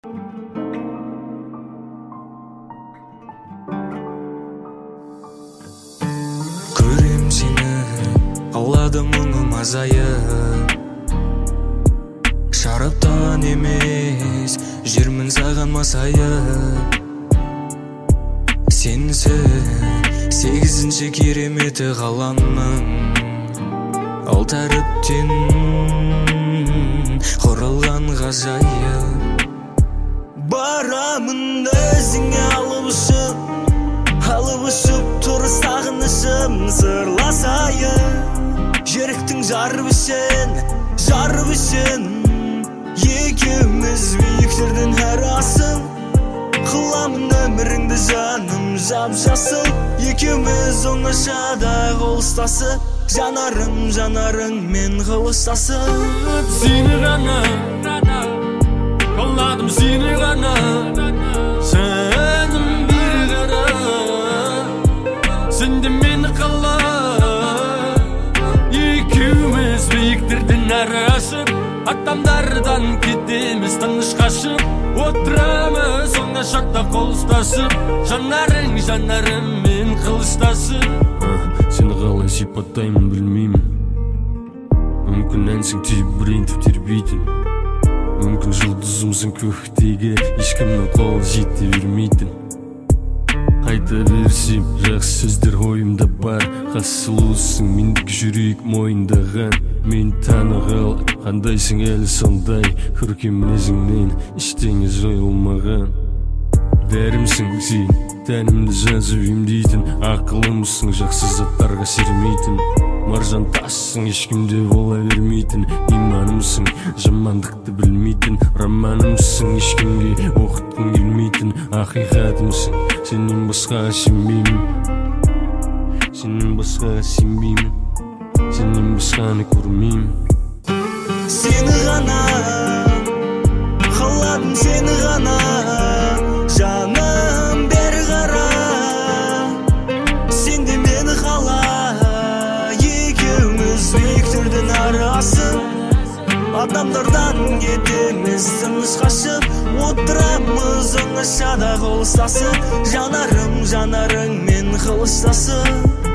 Көрем сені, қалады мұңым азайып. Шараптан емес, жүрмін саған масайып. Сенсіз 8-ші кереметі ғаламның, ал тәріптен құрылған ғажайып. Барамын өзіңе алып ұшып тұр сағынышым сырласайын. Жүректің жарып үшін екеуміз биіктердің арасын. Қыламын өміріңді жаным жап-жасыл. Екеуміз оңашада қол ұстасып, жанарыңмен қылыштасып. Сені ғана қаладым, сені ғана сенім бір ғана. Сен де мені қала, екеуміз биіктерден әрі ашып, адамдардан кетеміз тыныш қашып. Отырамыз оңашада қол ұстасып, жанарыңмен қылыштасып. Сені қалай сипаттаймын білмеймін. Мүмкін әнсің тебірентіп тербейтін, мүмкін жұлдызымсың көктегі, ешкімнің қолы жете бермейтін. Айта берсем жақсы сөздер ойымда бар, қасылусың мендік жүрек мойындаған. Мен танығал, қандайсың әлі сондай, көркем мінезіңнен ештеңе жойылмаған. Дәрімсің сен, тәнімді жазып емдейтін, ақылымсың жақсы заттарға сермейтін. Маржан тассың, ешкімде бола бермейтін, иманымсың, жамандықты білмейтін. Романымсың, ешкімге оқытқың келмейтін, ақиқатымсың, сенен басқаға сенбеймін. Сенен басқаға сенбеймін, сенен басқаны көрмеймін. Сені ғана қаладым, сені ғана жаным бері қара. Сен де мені қала, екеуміз биіктердің арасын. Адамдардан кетеміз тыныш қашып, отырамыз оңашада қол ұстасып, жанарыңмен қылыштасып.